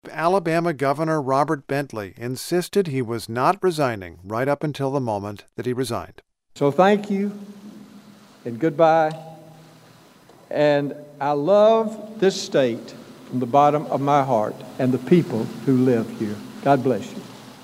Alabama Governor Robert Bentley insisted he was not resigning right up until the moment that he resigned. So thank you and goodbye. And I love this state from the bottom of my heart and the people who live here. God bless you.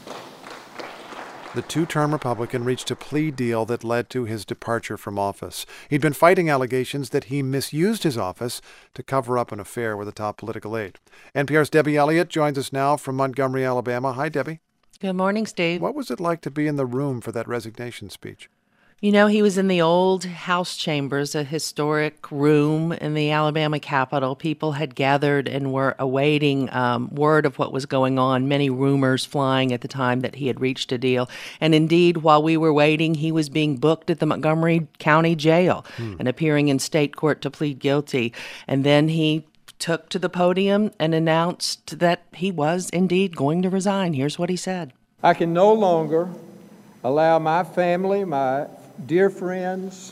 The two-term Republican reached a plea deal that led to his departure from office. He'd been fighting allegations that he misused his office to cover up an affair with a top political aide. NPR's Debbie Elliott joins us now from Montgomery, Alabama. Hi, Debbie. Good morning, Steve. What was it like to be in the room for that resignation speech? You know, he was in the old House chambers, a historic room in the Alabama Capitol. People had gathered and were awaiting word of what was going on, many rumors flying at the time that he had reached a deal. And indeed, while we were waiting, he was being booked at the Montgomery County Jail and appearing in state court to plead guilty. And then he took to the podium and announced that he was indeed going to resign. Here's what he said. I can no longer allow my family, my dear friends,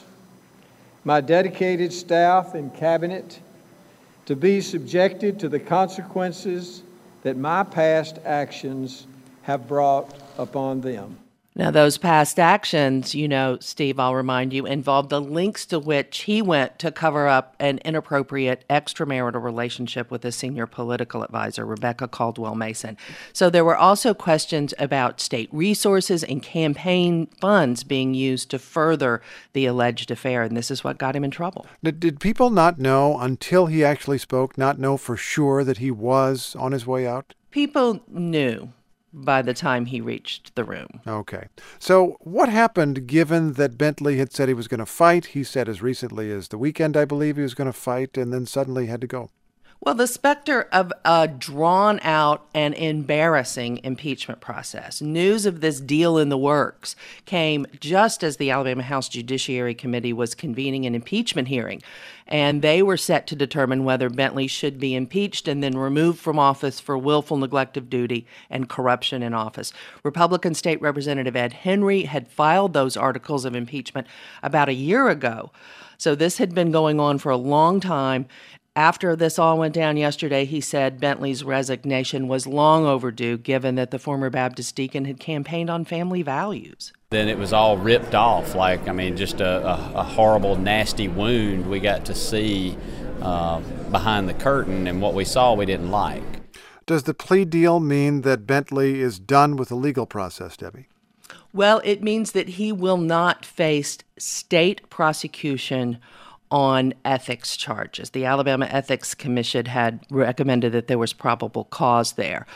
my dedicated staff and cabinet to be subjected to the consequences that my past actions have brought upon them. Now, those past actions, you know, Steve, I'll remind you, involved the lengths to which he went to cover up an inappropriate extramarital relationship with his senior political advisor, Rebecca Caldwell Mason. So there were also questions about state resources and campaign funds being used to further the alleged affair, and this is what got him in trouble. Did people not know until he actually spoke, not know for sure that he was on his way out? People knew by the time he reached the room. Okay. So what happened given that Bentley had said he was going to fight? He said as recently as the weekend, I believe, he was going to fight, and then suddenly had to go. Well, the specter of a drawn-out and embarrassing impeachment process. News of this deal in the works came just as the Alabama House Judiciary Committee was convening an impeachment hearing, and they were set to determine whether Bentley should be impeached and then removed from office for willful neglect of duty and corruption in office. Republican State Representative Ed Henry had filed those articles of impeachment about a year ago, so this had been going on for a long time. After this all went down yesterday, he said Bentley's resignation was long overdue, given that the former Baptist deacon had campaigned on family values. Then it was all ripped off, just a horrible, nasty wound we got to see behind the curtain, and what we saw we didn't like. Does the plea deal mean that Bentley is done with the legal process, Debbie? Well, it means that he will not face state prosecution on ethics charges. The Alabama Ethics Commission had recommended that there was probable cause there.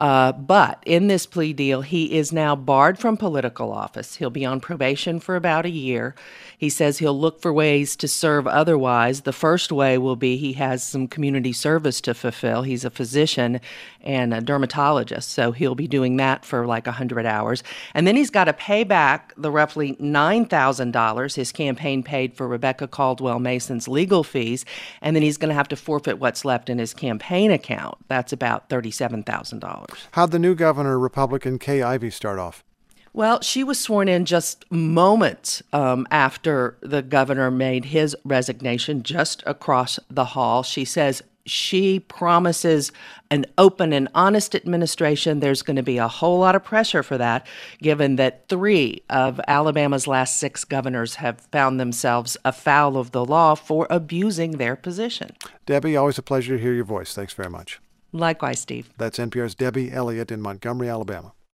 But in this plea deal, he is now barred from political office. He'll be on probation for about a year. He says he'll look for ways to serve otherwise. The first way will be he has some community service to fulfill. He's a physician and a dermatologist, so he'll be doing that for like 100 hours. And then he's got to pay back the roughly $9,000 his campaign paid for Rebecca Caldwell Mason's legal fees, and then he's going to have to forfeit what's left in his campaign account. That's about $37,000. How'd the new governor, Republican Kay Ivey, start off? Well, she was sworn in just moments after the governor made his resignation, just across the hall. She says she promises an open and honest administration. There's going to be a whole lot of pressure for that, given that 3 of Alabama's last 6 governors have found themselves afoul of the law for abusing their position. Debbie, always a pleasure to hear your voice. Thanks very much. Likewise, Steve. That's NPR's Debbie Elliott in Montgomery, Alabama.